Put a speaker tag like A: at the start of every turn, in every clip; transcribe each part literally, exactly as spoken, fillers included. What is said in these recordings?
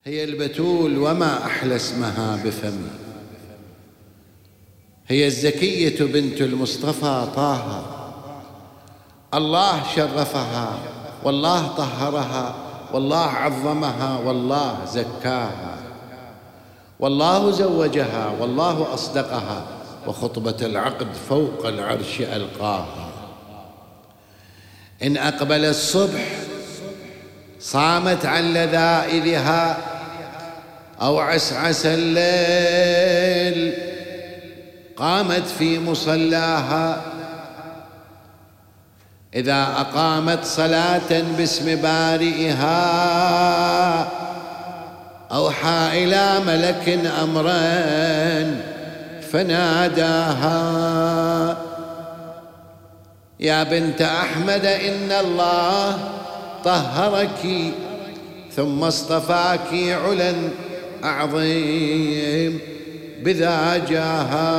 A: هي البتول وما أحلى اسمها بفمي، هي الزكية بنت المصطفى طه، الله شرفها والله طهرها والله عظمها والله زكاها، والله زوجها والله أصدقها، وخطبة العقد فوق العرش ألقاها. إن أقبل الصبح صامت عن لذائذها، أو عسعس الليل قامت في مصلاها. إذا أقامت صلاة باسم بارئها، أوحى إلى ملك أمرا فناداها: يا بنت أحمد إن الله طهرك ثم اصطفاك علا عظيم بذا جاها.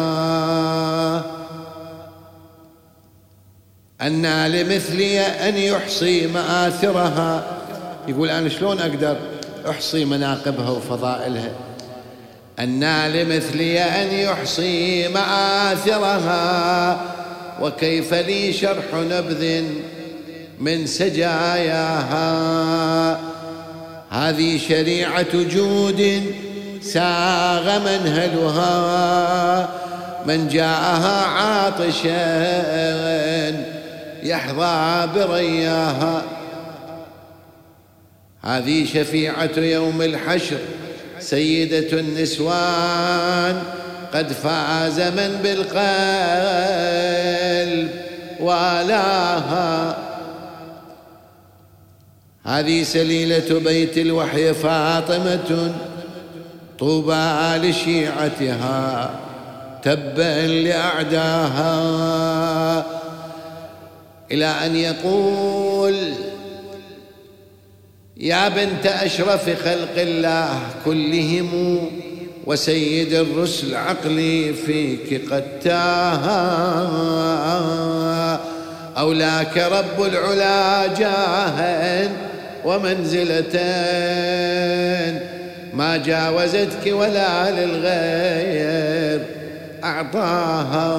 A: أنى لمثلي أن يحصي مآثرها. يقول أنا شلون أقدر أحصي مناقبها وفضائلها؟ أنى لمثلي أن يحصي مآثرها، وكيف لي شرح نبذ من سجاياها. هذه شريعة جود ساغ منهلها، من جاءها عاطشا يحظى برياها. هذه شفيعة يوم الحشر سيدة النسوان، قد فاز من بالقلب والاها. هذه سليلة بيت الوحي فاطمة، طوبى لشيعتها تبا لأعداها. إلى أن يقول: يا بنت أشرف خلق الله كلهم وسيد الرسل، عقلي فيك قد تاها. أولاك رب العلا جاها ومنزلة، ما جاوزتك ولا للغير أعطاها.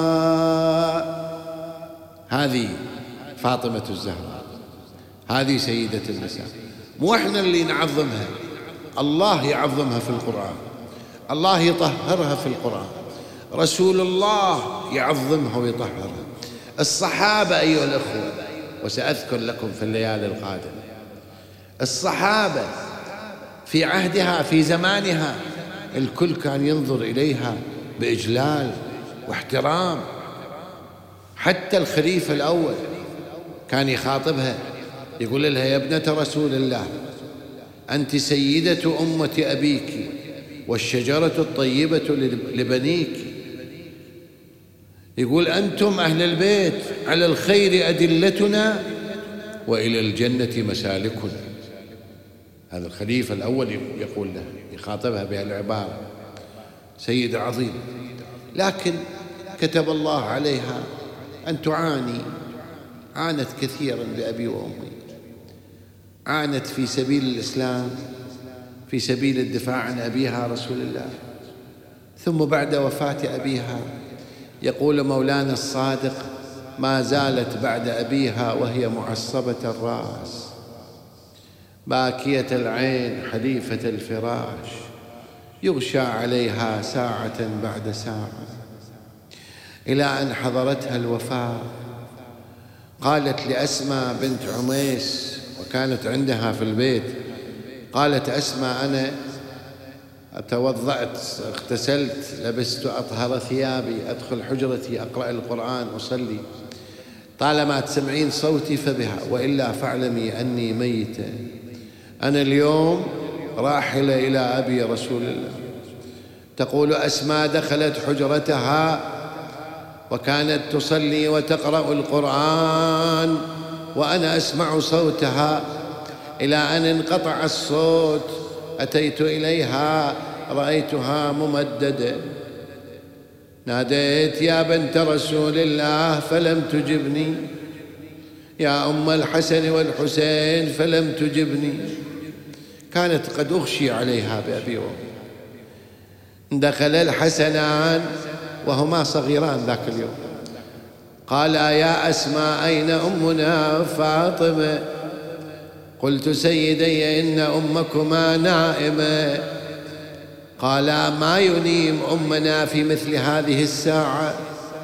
A: هذه فاطمة الزهراء، هذه سيدة النساء. مو احنا اللي نعظمها، الله يعظمها في القرآن، الله يطهرها في القرآن، رسول الله يعظمها ويطهرها، الصحابة أيها الأخوة. وسأذكر لكم في الليالي القادمة الصحابة في عهدها في زمانها، الكل كان ينظر إليها بإجلال واحترام. حتى الخليفة الأول كان يخاطبها يقول لها: يا ابنة رسول الله، أنت سيدة أمة أبيك والشجرة الطيبة لبنيك. يقول: أنتم أهل البيت على الخير أدلتنا وإلى الجنة مسالكنا. هذا الخليفة الأول يقول لها، يخاطبها بهالعبارة، سيدة عظيمة. لكن كتب الله عليها أن تعاني، عانت كثيرا بأبي وأمي، عانت في سبيل الإسلام، في سبيل الدفاع عن أبيها رسول الله. ثم بعد وفاة أبيها يقول مولانا الصادق: ما زالت بعد أبيها وهي معصبة الرأس، باكية العين، حليفة الفراش، يغشى عليها ساعة بعد ساعة، إلى أن حضرتها الوفاة. قالت لأسماء بنت عميس، وكانت عندها في البيت، قالت أسماء: أنا توضأت، اغتسلت، لبست أطهر ثيابي، أدخل حجرتي أقرأ القرآن، أصلي، طالما تسمعين صوتي فبها، وإلا فاعلمي أني ميتة. أنا اليوم راحلة إلى أبي رسول الله. تقول أسماء: دخلت حجرتها وكانت تصلي وتقرأ القرآن وأنا أسمع صوتها، إلى أن انقطع الصوت. أتيت إليها رأيتها ممددة، ناديت: يا بنت رسول الله، فلم تجبني. يا أم الحسن والحسين، فلم تجبني. كانت قد أغشي عليها بأبي وأمي. دخل الحسنان وهما صغيران ذاك اليوم، قال يا أسماء أين أمنا فاطمة؟ قلت سيدي إن أمكما نائمة. قال ما ينيم أمنا في مثل هذه الساعة؟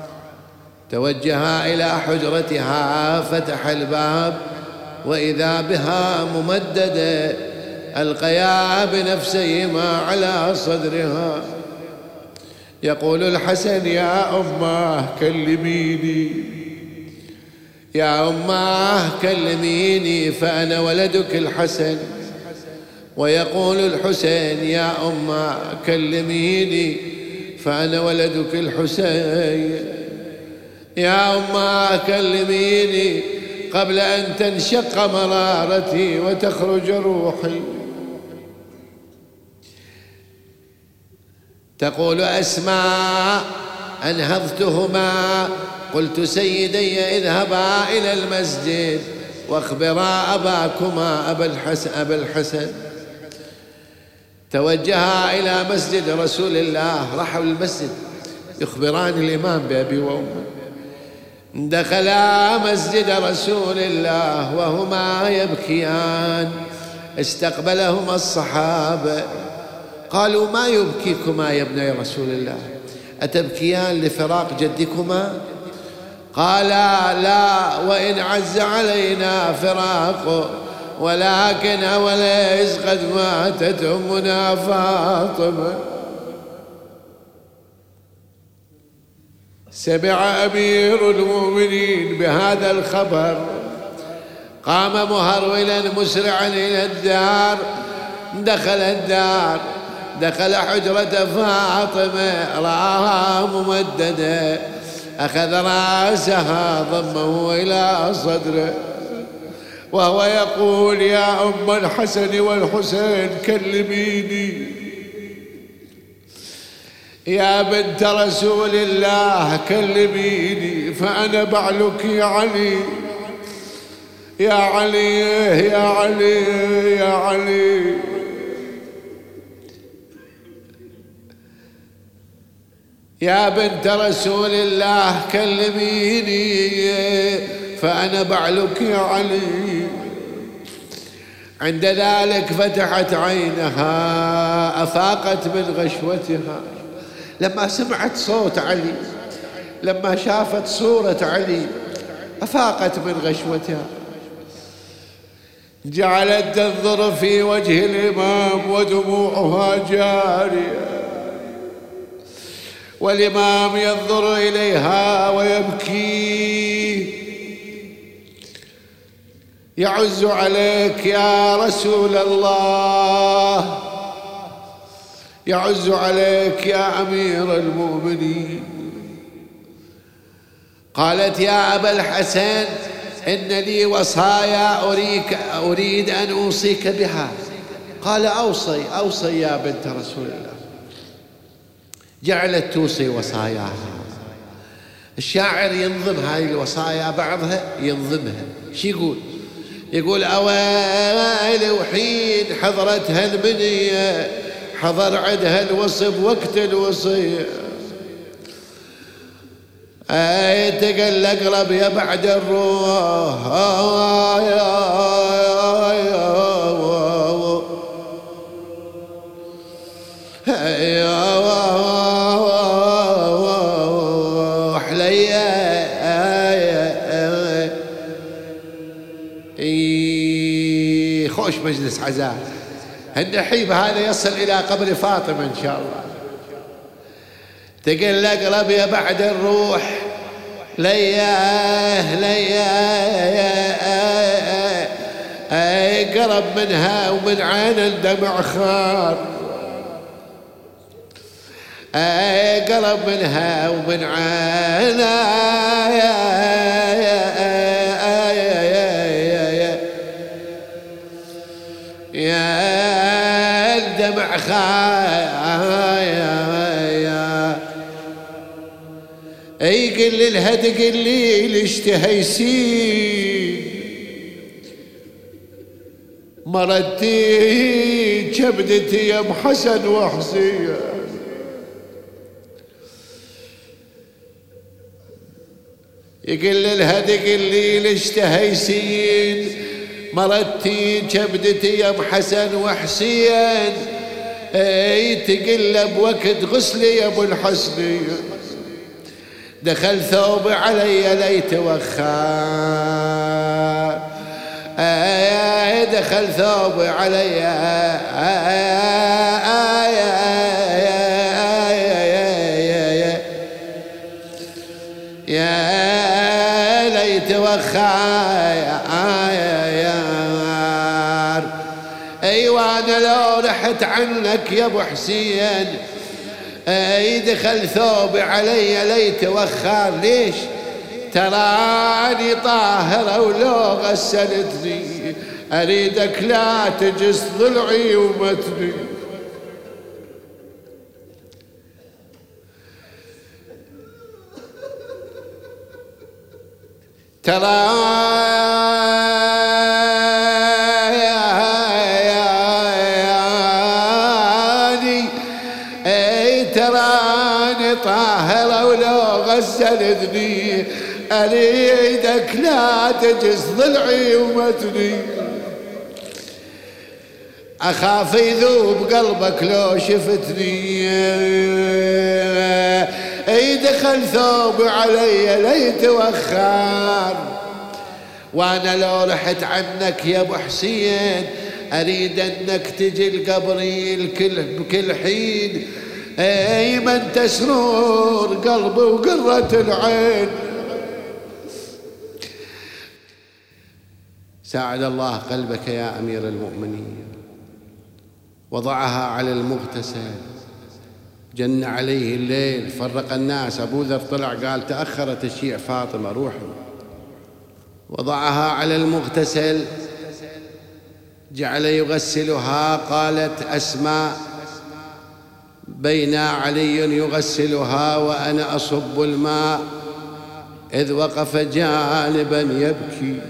A: توجها إلى حجرتها، فتح الباب وإذا بها ممددة ألقيا بنفسيهما على صدرها. يقول الحسن يا أماه كلميني، يا أماه كلميني فأنا ولدك الحسن. ويقول الحسين يا أماه كلميني فأنا ولدك الحسين. يا أماه كلميني قبل أن تنشق مرارتي وتخرج روحي. تقول أسماء أنهضتهما قلت سيدي اذهبا إلى المسجد واخبرا أباكما أبا الحسن, أبا الحسن. توجها إلى مسجد رسول الله، راحوا للمسجد يخبران الإمام بأبي وأمه. دخلا مسجد رسول الله وهما يبكيان. استقبلهما الصحابة قالوا ما يبكيكما يا ابني رسول الله؟ أتبكيان لفراق جدكما؟ قالا لا، وإن عز علينا فراقه، ولكن أوليس قد ماتت أمنا فاطمة. سمع أمير المؤمنين بهذا الخبر، قام مهرولا مسرعا إلى الدار. دخل الدار، دخل حجرة فاطمة، رآها ممددة، أخذ رأسها ضمه إلى صدره وهو يقول يا أم الحسن والحسين كلميني، يا بنت رسول الله كلميني فأنا بعلك يا علي، يا علي يا علي يا علي. يا بنت رسول الله كلميني فأنا بعلك يا علي. عند ذلك فتحت عينها، أفاقت من غشوتها لما سمعت صوت علي، لما شافت صورة علي أفاقت من غشوتها. جعلت تنظر في وجه الإمام ودموعها جارية، والإمام ينظر إليها ويبكي. يعز عليك يا رسول الله، يعز عليك يا أمير المؤمنين. قالت يا أبا الحسن إن لي وصايا أريك أريد أن أوصيك بها. قال أوصي أوصي يا بنت رسول الله. جعلت توصي وصاياها. الشاعر ينظم هاي الوصايا بعضها ينظمها. شو يقول؟ يقول أويل وحين حضرتها المنية، حضر عدها الوصب وقت الوصية، اي تقل اقرب يا بعد الروح، خوش مجلس عزاء. النحيب هذا يصل إلى قبر فاطمة إن شاء الله. تقل اقرب يا بعد الروح، لياه لياه اي قرب منها ومن عين الدمع خار، اي قرب منها ومن عين يا الدمع خار. اي قل لها تقل لي ليش تهيسين، مرتين كبدتي يا ام حسن وحسين. يقول لها تقول لي ليش تهيسين مرتي كبدتي يا ام حسن وحسين. اي تقل بوقت غسلي يا ابو الحسنين. دخل ثوبي علي ليت وخار. اي دخل ثوبي علي يا ليت وخار. اي وانا لو رحت عنك يا ابو حسين اي دخل ثوبي علي ليت وخار. ليش؟ تراني طاهرة ولو غسلتني اريدك لا تجس ضلعي ومتني. تراني اي تراني طاهرة ولو غسلتني اريدك لا تجس ضلعي ومتني. اخاف يذوب قلبك لو شفتني. اي دخل ثوبي علي ليت وخار. وانا لو رحت عنك يا ابو حسين اريد انك تجي لقبري الكل بكل حين. اي من تسرور قلبي وقرة العين. ساعد الله قلبك يا امير المؤمنين. وضعها على المغتسل. جن عليه الليل فرق الناس. ابو ذر طلع قال تاخر تشيع فاطمه روحوا. وضعها على المغتسل جعل يغسلها. قالت اسماء بين علي يغسلها وانا اصب الماء اذ وقف جانبا يبكي.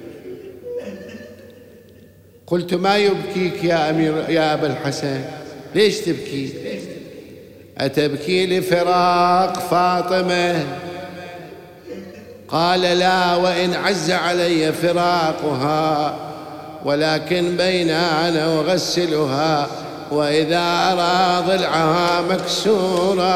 A: قلت ما يبكيك يا امير يا ابا الحسن؟ ليش تبكي؟ أتبكي لفراق فاطمة؟ قال لا وإن عز علي فراقها ولكن بين أنا وغسلها وإذا أرى ضلعها مكسورا.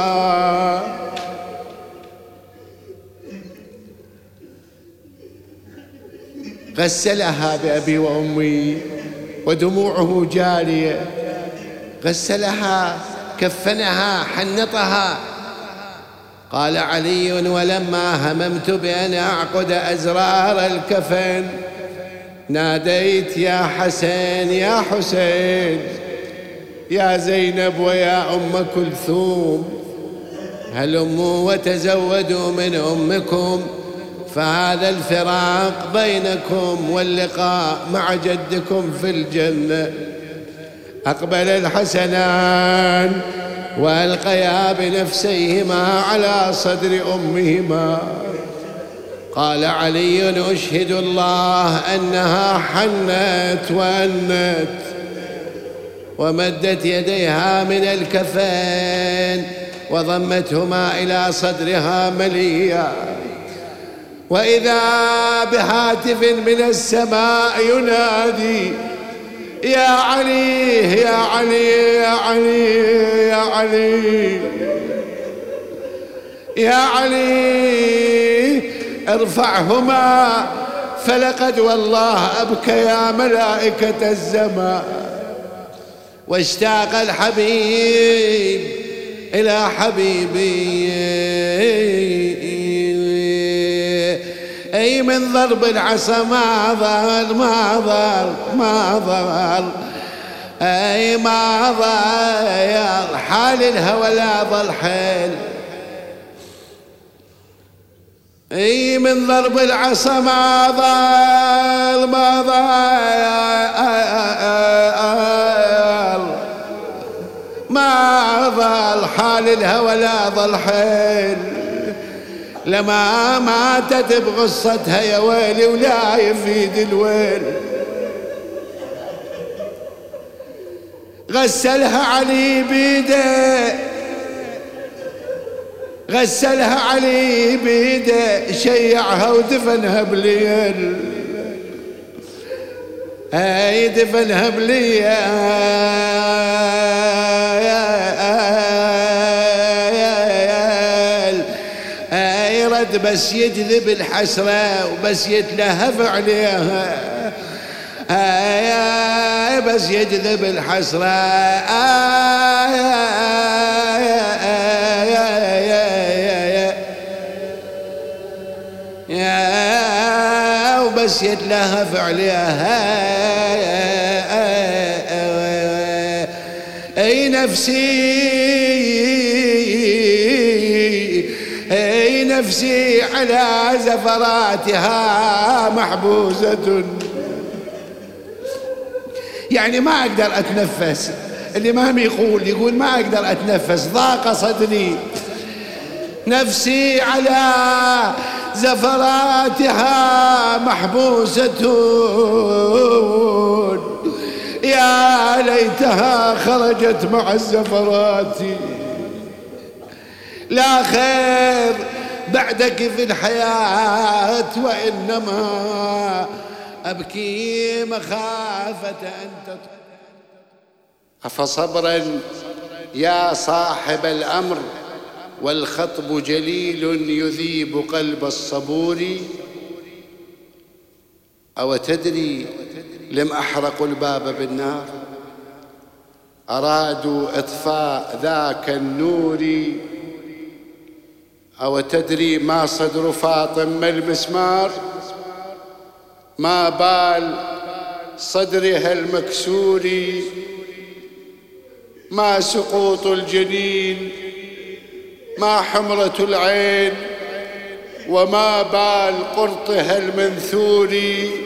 A: غسلها بأبي وأمي ودموعه جارية. غسلها كفنها حنطها. قال علي ولما هممت بأن أعقد أزرار الكفن ناديت يا حسين يا حسين يا زينب ويا أم كلثوم هلموا وتزودوا من أمكم فهذا الفراق بينكم واللقاء مع جدكم في الجنة. أقبل الحسنان وألقيا بنفسيهما على صدر أمهما. قال علي أشهد الله أنها حنت وأنت ومدت يديها من الكفين وضمتهما إلى صدرها مليا. وإذا بهاتف من السماء ينادي يا علي يا علي يا علي يا علي يا علي ارفعهما فلقد والله أبكيا ملائكة الزمان. واشتاق الحبيب إلى حبيبي أي من ضرب العصا ما ظل ما ظل ما ظل أي ما ظل حال الهوى لا ظل حيل. أي من ضرب العصا ما ظل ما ظل ما ظل حال الهوى لا ظل حيل. لما ماتت بغصتها يا ويلي ولا يفيد الويل. غسلها علي بيده، غسلها علي بيده، شيعها ودفنها بليل، هاي دفنها بليل، هاي رد بس يجذب الحسرة وبس يتلهف عليها، هاي بس يجذب الحسرة، يا وبس يتلهف عليها، اي نفسي اي نفسي على زفراتها محبوسة، يعني ما اقدر اتنفس. الامام يقول يقول ما اقدر اتنفس، ضاق صدري، نفسي على زفراتها محبوسة، يا ليتها خرجت مع الزفرات، لا خير بعدك في الحياة، وإنما أبكي مخافة أن تطلع. أفصبرا يا صاحب الأمر والخطب جليل يذيب قلب الصبور، أو تدري لم أحرقوا الباب بالنار، أرادوا إطفاء ذاك النور، أو تدري ما صدر فاطمة المسمار، ما بال صدرها المكسور، ما سقوط الجنين، ما حمرة العين، وما بال قرطها المنثور،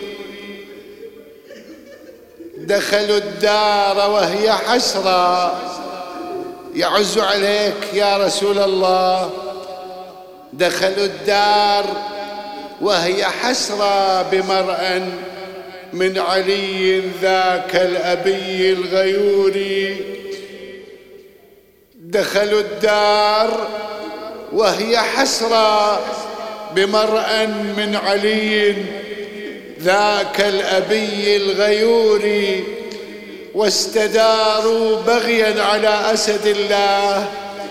A: دخلوا الدار وهي حسرة، يعز عليك يا رسول الله، دخلوا الدار وهي حسرة بمرأ من علي ذاك الأبي الغيور، دخلوا الدار وهي حسرة بمرأ من علي ذاك الأبي الغيور، واستداروا بغيا على أسد الله،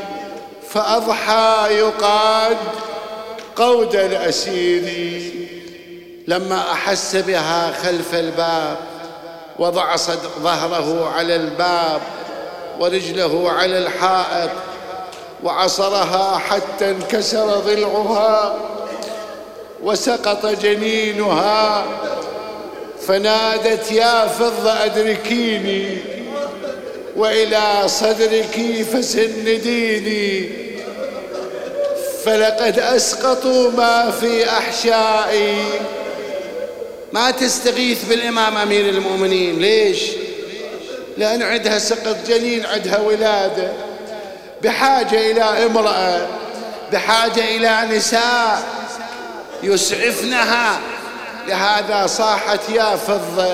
A: فأضحى يقاد قود الأسير، لما أحس بها خلف الباب وضع ظهره على الباب ورجله على الحائط، وعصرها حتى انكسر ضلعها وسقط جنينها، فنادت يا فضة أدركيني وإلى صدرك فسنديني، فلقد أسقطوا ما في أحشائي. ما تستغيث بالإمام أمير المؤمنين، ليش؟ لأن عندها سقط جنين، عندها ولادة، بحاجة إلى امرأة، بحاجة إلى نساء يسعفنها، لهذا صاحت يا فضة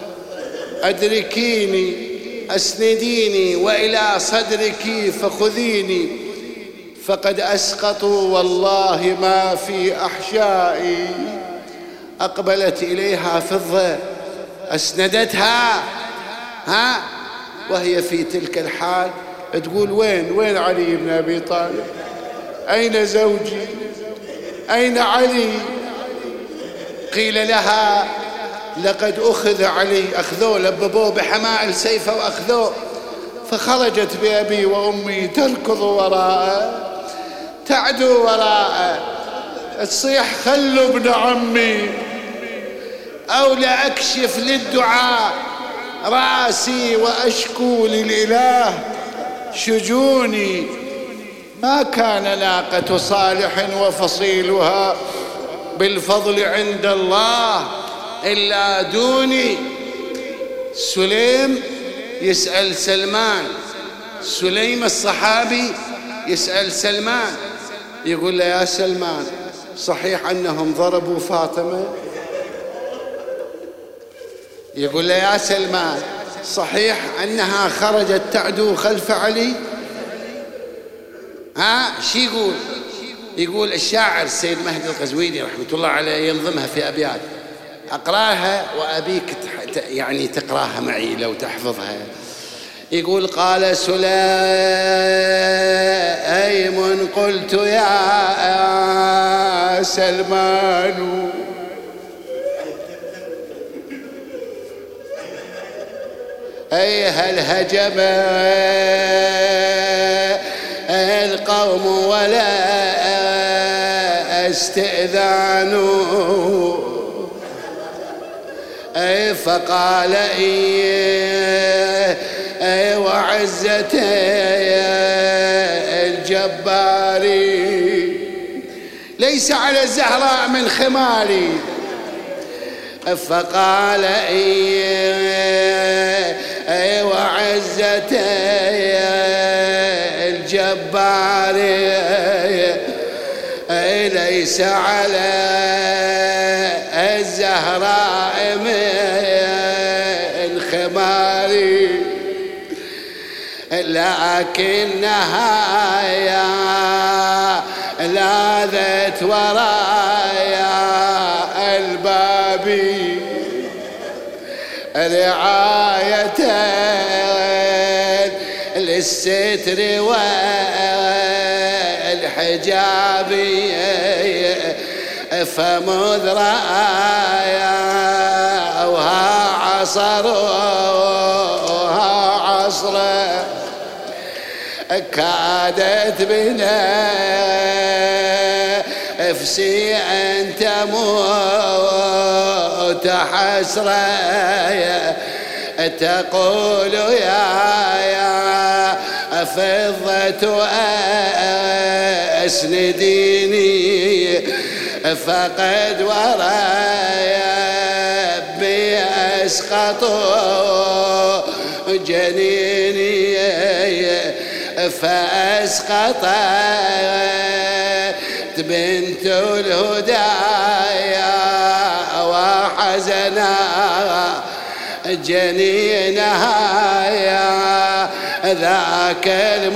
A: أدركيني أسنديني وإلى صدرك فخذيني، فقد أسقطوا والله ما في أحشائي. أقبلت إليها فضة أسندتها، ها وهي في تلك الحال تقول وين وين علي بن أبي طالب؟ أين زوجي؟ أين علي؟ قيل لها لقد أخذ علي، أخذوه لببوه بحمائل سيفه وأخذوه، فخرجت بأبي وأمي تركض وراءه، تعدو وراءه، تصيح خلوا ابن عمي أو لأكشف للدعاء رأسي وأشكو للإله شجوني. ما كان ناقة صالح وفصيلها بالفضل عند الله إلا دوني. سليم يسأل سلمان، سليم الصحابي يسأل سلمان، يقول له يا سلمان صحيح أنهم ضربوا فاطمة؟ يقول له يا سلمان صحيح أنها خرجت تعدو خلف علي؟ ها شي يقول؟ يقول الشاعر السيد مهدي القزويني رحمة الله عليه ينظمها في أبيات، أقراها وأبيك يعني تقراها معي لو تحفظها. يقول: قال سليم قلت يا سلمان أي هل هجم القوم ولا استئذانوا؟ أي فقال إيه أي وعزة الجباري ليس على الزهراء من خماري. فقال إيه أي وعزة الجباري أي ليس على الزهراء من خماري لكنها يا لاذت ورايا البابي رعاية للستر والحجاب فمذ رأيا وها عصروها عصرا كادت بنا افسي أن تموت حسرا تقول يا يا فضة أسنديني فقد ورايا بأسقطوا جنيني فأسقطت بنت الهدايا وحزنا جنينها يا ذاك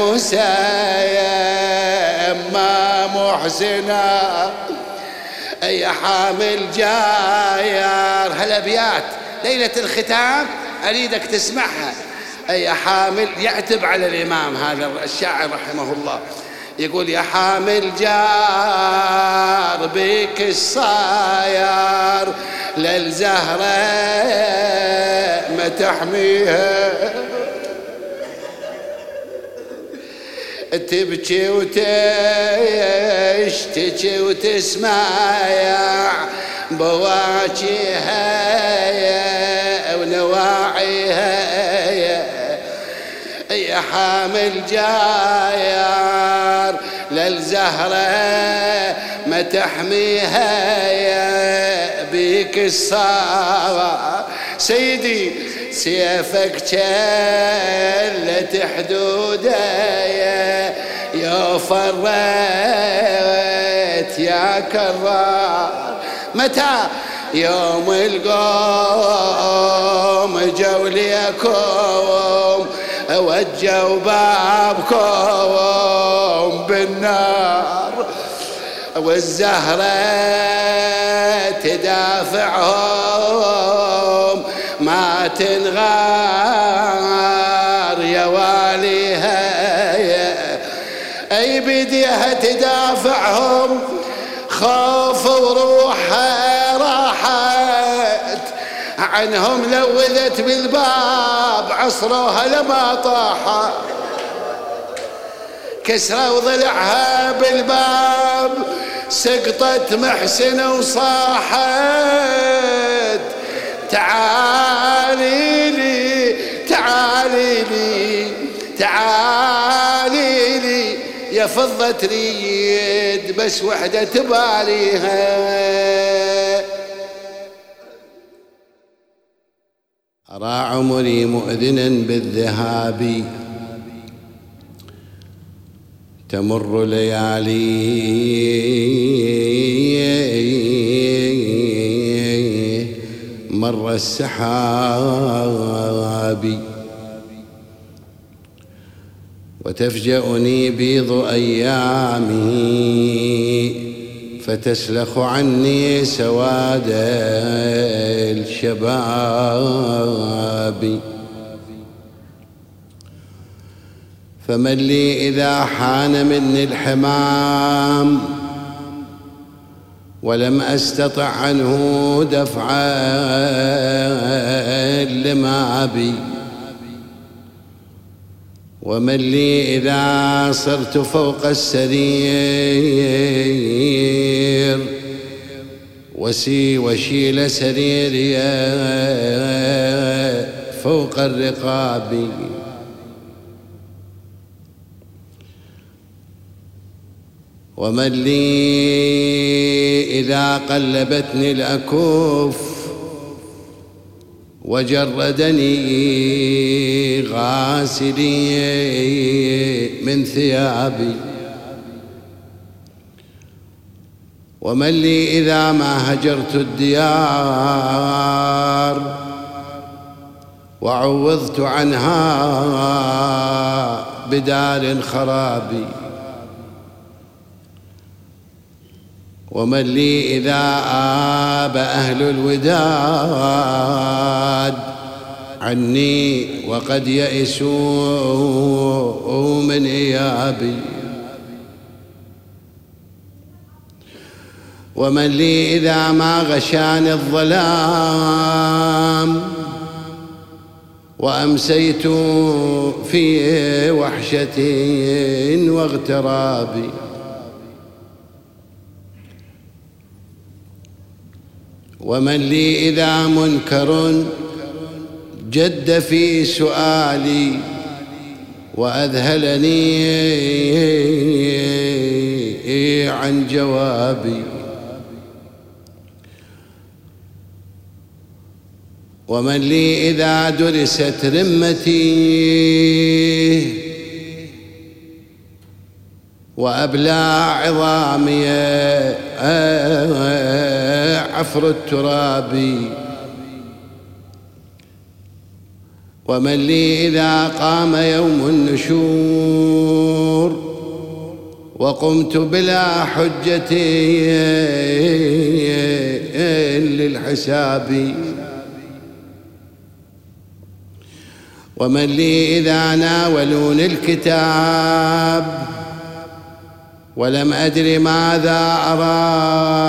A: المسيما محسنا يا حامل جاير. هالأبيات ليلة الختام أريدك تسمعها. يا حامل يعتب على الإمام هذا الشاعر رحمه الله، يقول: يا حامل جار بك الصاير للزهرة ما تحميها تبكي وتشتكي وتسمايع بواجيها ونواعيها. يا حامل جاير للزهرة ما تحميها يا بيك الصاوى سيدي سيفك جلت حدوده يا فريت يا كرار. متى يوم القوم جوليكم وجوا بابكم بالنار والزهرة تدافعهم ما تنغار يا واليها أي بديها تدافعهم خوف وروحها راحت عنهم لوذت بالباب عصروها لما طاحت كسروا ضلعها بالباب سقطت محسنة وصاحت تعالي لي تعالي لي تعالي لي يا فضة تريد بس وحدة تباليها. أرى عمري مؤذنا بالذهاب تمر ليالي مر السحاب وتفجأني بيض أيامه فتسلخ عني سواد الشباب. فمن لي إذا حان مني الحمام ولم أستطع عنه دفع اللماب. ومن لي إذا صرت فوق السرير وسي وشيل سريري فوق الرقاب. ومن لي إذا قلبتني الأكف وجردني غاسلي من ثيابي. ومن لي إذا ما هجرت الديار وعوضت عنها بدار خرابي. ومن لي إذا آب أهل الوداد عني وقد يئسوا من إيابي. ومن لي إذا ما غشاني الظلام وأمسيت في وحشة واغتراب. ومن لي إذا منكر جد في سؤالي وأذهلني عن جوابي. ومن لي إذا درست رمتي وأبلى عظامي عفر التراب. ومن لي إذا قام يوم النشور وقمت بلا حجة للحساب. ومن لي إذا ناولوني الكتاب ولم أدر ماذا أرى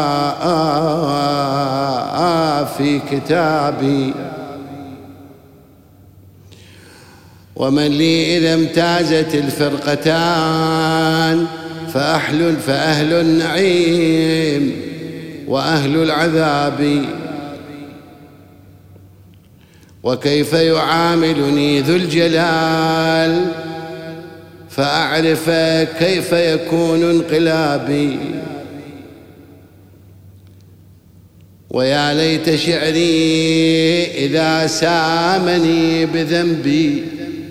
A: في كتابي. ومن لي إذا امتازت الفرقتان فأهل فأهل النعيم وأهل العذاب. وكيف يعاملني ذو الجلال فأعرف كيف يكون انقلابي. ويا ليت شعري إذا سامني بذنبي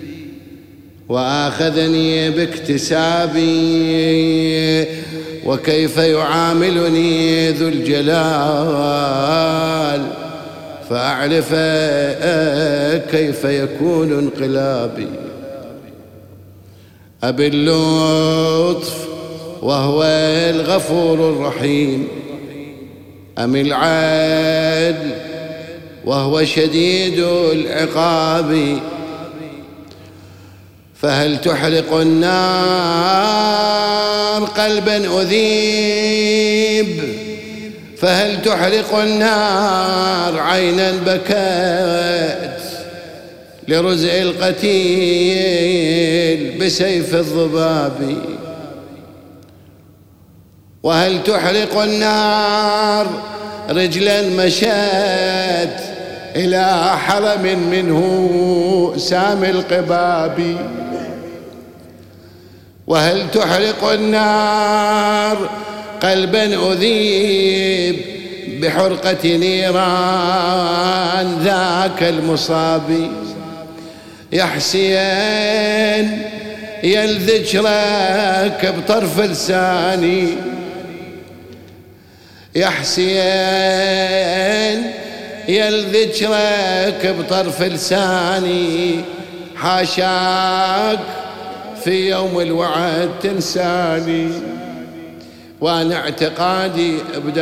A: وآخذني باكتسابي. وكيف يعاملني ذو الجلال فأعرف كيف يكون انقلابي. أبي اللطف وهو الغفور الرحيم أم العدل وهو شديد العقاب. فهل تحرق النار قلبا أذيب فهل تحرق النار عينا بكت لرزء القتيل بسيف الضباب. وهل تحرق النار رجلا مشت إلى حرم منه سامي القباب. وهل تحرق النار قلبا أذيب بحرقة نيران ذاك المصاب. يا حسين يا الذكرك بطرف لساني. يا حسين يا الذكرك بطرف لساني حاشاك في يوم الوعد تنساني، وانا اعتقادي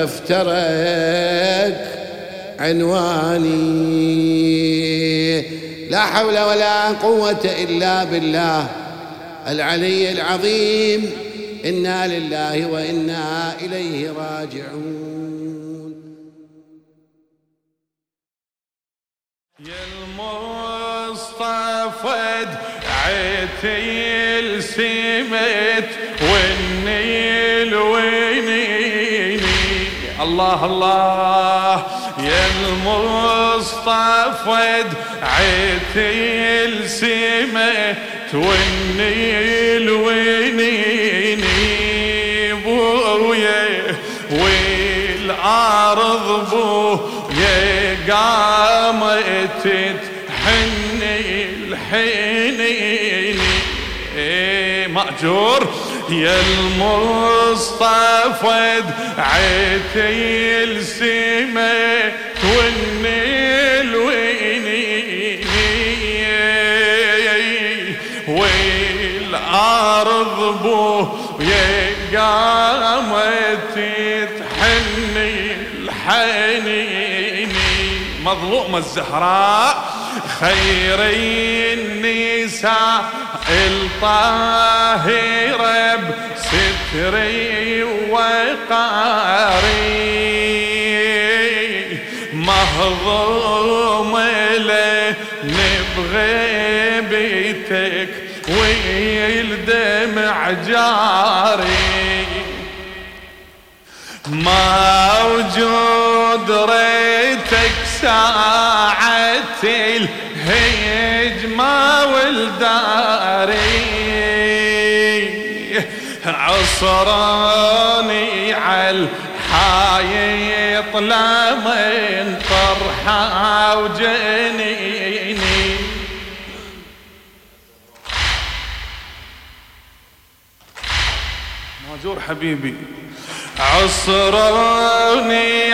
A: بدفترك عنواني. لا حول ولا قوة إلا بالله العلي العظيم. إنا لله وإنا إليه راجعون.
B: يا المصطفى دعيتي السمت والنيل وينيني، الله الله. يا المصطفى دعيتي السمت والنيل وينيني بويا، والأرض بويا قامت تحني الحنيني مأجور. يا المصطفى دعيتي السماء والنيل وينيني، والأرض بويا قامت تحني الحنيني. مظلومة الزهراء خير النساء الطاهرة بستري وقاري، مهضوم له نبغي بيتك والدمع جاري، موجود ريتك ساعة الهجمة والداري، عصراني عالحايط لمن طرحة وجنيني، ماجور حبيبي. عصروني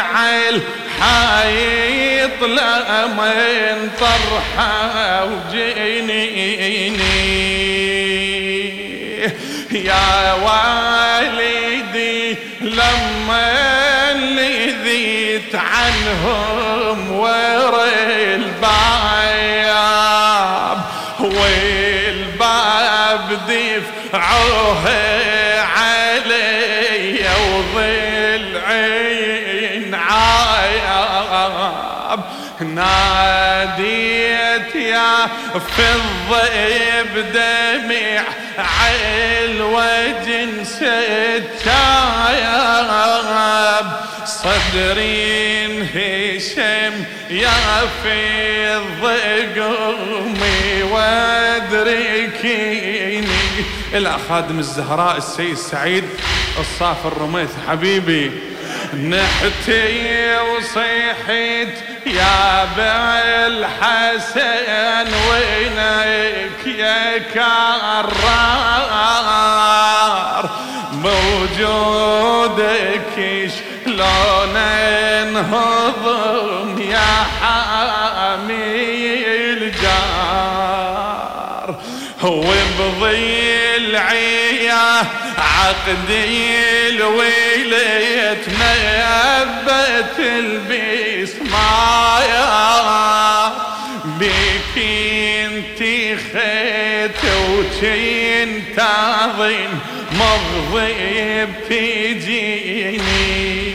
B: عالحايط لمن طرحة وجنيني، يا والدي لما لذيت عنهم ورا الباب، والباب دفعوها علي وظل عين عياب، ناديت يا فضة بدمع عالوجن ستاياب، صدري انهشم يا فضة قومي وادركيني. إلى خادم الزهراء السيد سعيد الصافي الرميث حبيبي، نحتي وصيحت يا بالحسن وينك يا كرار، موجودك شلون انهضم يا حامي الجار، وبضلعي عقدي الويلة تنبت البسمايا، بك انتي خيت وكنت اظن مغضب تجيني،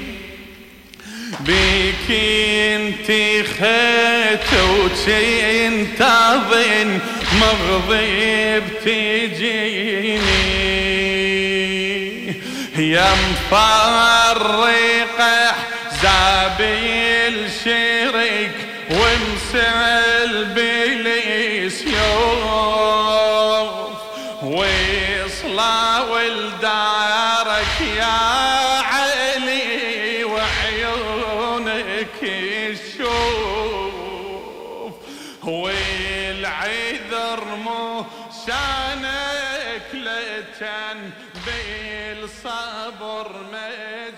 B: بك انتي خيت وكنت اظن مغضب تجيني، يا مفرق احزابي الشرك ومسل بالسيوف، ويصلى ولدارك يا علي وعيونك الشوف، والعذر مو شانك لتن بالصبر ما